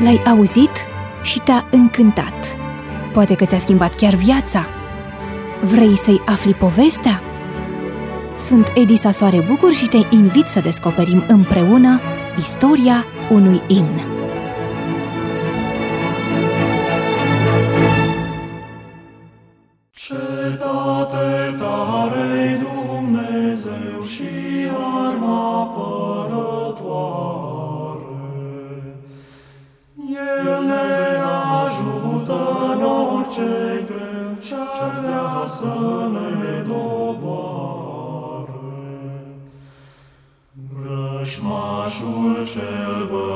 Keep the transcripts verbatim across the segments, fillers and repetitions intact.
l-ai auzit și te-a încântat. Poate că ți-a schimbat chiar viața. Vrei să-i afli povestea? Sunt Edisa Soare Bucur și te invit să descoperim împreună istoria unui imn. Cetate tare-i Dumnezeu și arma apărătoare. El ne ajută în orice greu ce-ar vrea să ne doboare. Vrăjmașul cel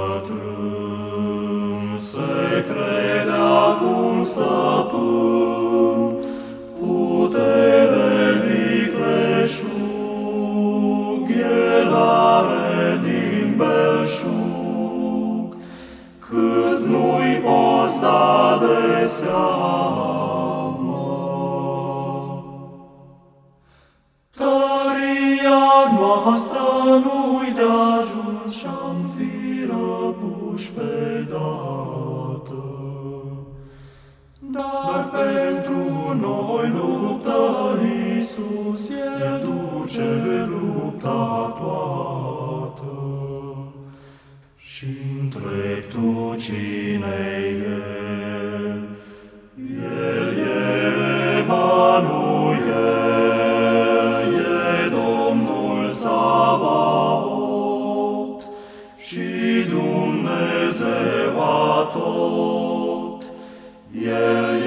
bătrân se crede acum stăpân, putere vicleșug, el are din belșug, cât nu-i poți da de seamă. Tăria noastră nu-i de ajuns și-am fi răpuși pe dată, dar pentru noi luptă Iisus, El duce lupta toată. Și întreg tu cine-i El? El e Emanuel, e Domnul Sabaot și Dumnezeu atot. El e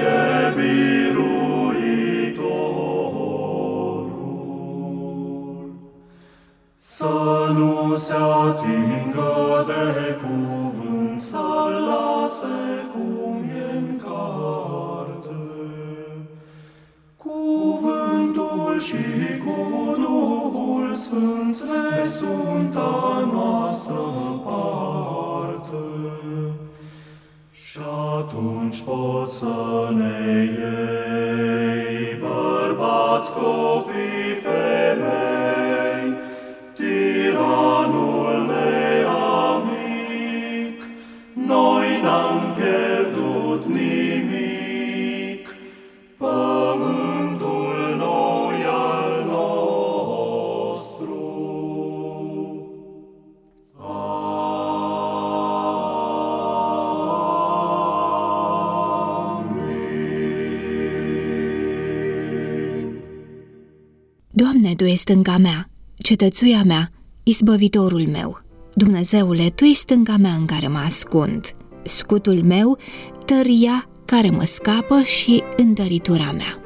biruitorul. Să nu se atingă de cuvânt, să-l lase cum e-n carte. Cuvântul și cu Duhul Sfânt ne sunt a noastră parte. Și atunci poți să ne iei, bărbați, copii, femei, tiranul neamic, noi n-am pierdut nimic, pământul noi al nostru. Doamne, Tu ești stânga mea, cetățuia mea, izbăvitorul meu. Dumnezeule, Tu ești stânga mea în care mă ascund, scutul meu, tăria care mă scapă și întăritura mea.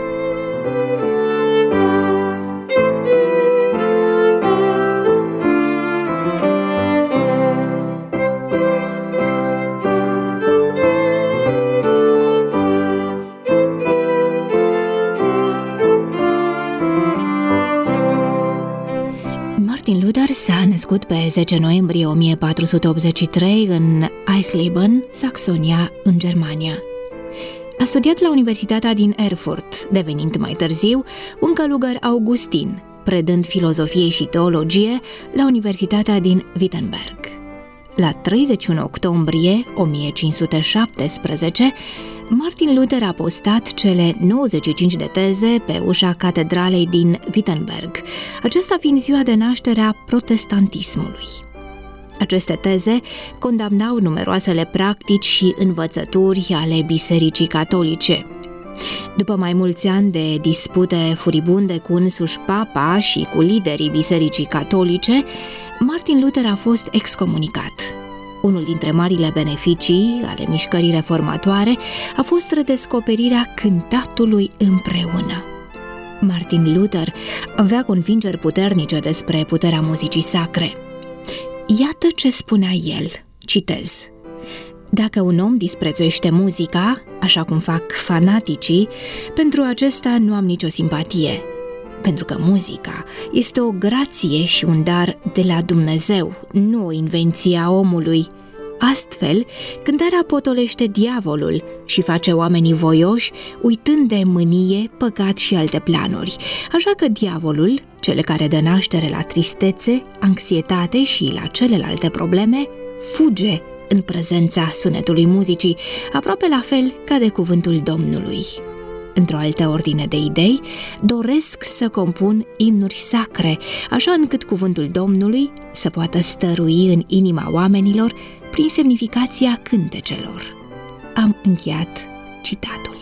Martin Luther s-a născut pe zece noiembrie o mie patru sute optzeci și trei în Eisleben, Saxonia, în Germania. A studiat la Universitatea din Erfurt, devenind mai târziu un călugăr augustin, predând filozofie și teologie la Universitatea din Wittenberg. La treizeci și unu octombrie o mie cinci sute șaptesprezece, Martin Luther a postat cele nouăzeci și cinci de teze pe ușa catedralei din Wittenberg, aceasta fiind ziua de naștere a protestantismului. Aceste teze condamnau numeroasele practici și învățături ale Bisericii Catolice. După mai mulți ani de dispute furibunde cu însuși Papa și cu liderii Bisericii Catolice, Martin Luther a fost excomunicat. Unul dintre marile beneficii ale mișcării reformatoare a fost redescoperirea cântatului împreună. Martin Luther avea convingeri puternice despre puterea muzicii sacre. Iată ce spunea el, citez: dacă un om disprețuiește muzica, așa cum fac fanaticii, pentru acesta nu am nicio simpatie, pentru că muzica este o grație și un dar de la Dumnezeu, nu o invenție a omului. Astfel, cântarea potolește diavolul și face oamenii voioși, uitând de mânie, păcat și alte planuri. Așa că diavolul, cel care dă naștere la tristețe, anxietate și la celelalte probleme, fuge în prezența sunetului muzicii, aproape la fel ca de cuvântul Domnului. Într-o altă ordine de idei, doresc să compun imnuri sacre, așa încât cuvântul Domnului să poată stărui în inima oamenilor prin semnificația cântecelor. Am încheiat citatul.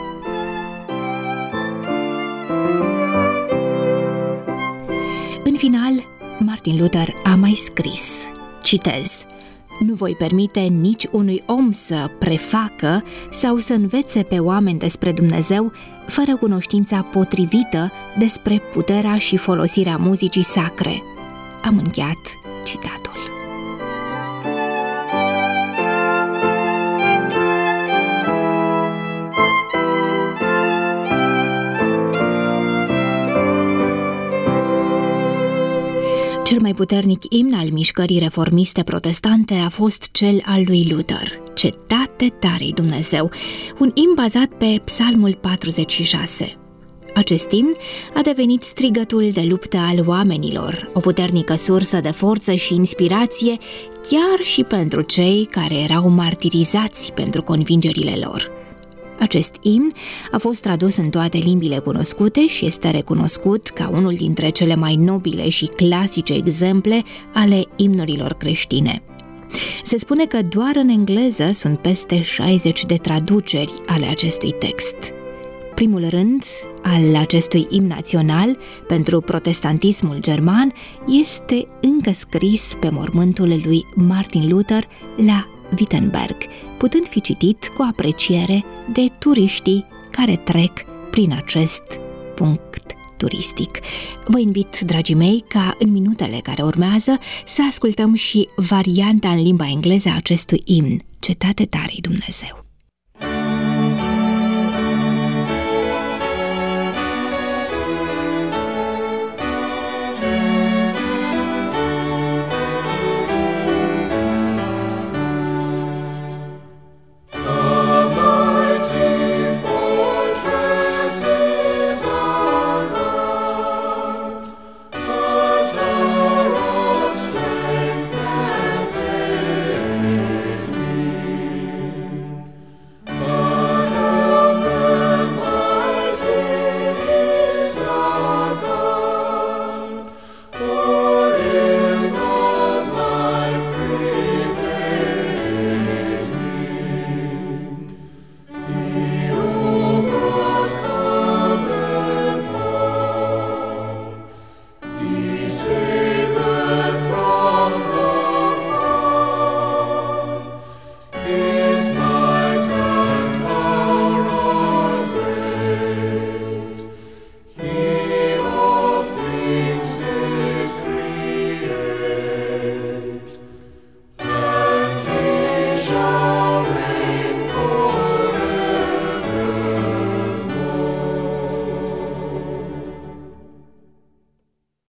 În final, Martin Luther a mai scris, citez: "Nu voi permite nici unui om să prefacă sau să învețe pe oameni despre Dumnezeu fără cunoștința potrivită despre puterea și folosirea muzicii sacre." Am încheiat citatul. Cel mai puternic imn al mișcării reformiste protestante a fost cel al lui Luther, Cetate tare-i Dumnezeu, un imn bazat pe Psalmul patruzeci și șase. Acest imn a devenit strigătul de luptă al oamenilor, o puternică sursă de forță și inspirație chiar și pentru cei care erau martirizați pentru convingerile lor. Acest imn a fost tradus în toate limbile cunoscute și este recunoscut ca unul dintre cele mai nobile și clasice exemple ale imnurilor creștine. Se spune că doar în engleză sunt peste șaizeci de traduceri ale acestui text. Primul rând al acestui imn național pentru protestantismul german este încă scris pe mormântul lui Martin Luther la Wittenberg, putând fi citit cu apreciere de turiștii care trec prin acest punct turistic. Vă invit, dragii mei, ca în minutele care urmează să ascultăm și varianta în limba engleză a acestui imn, Cetate tare-i Dumnezeu.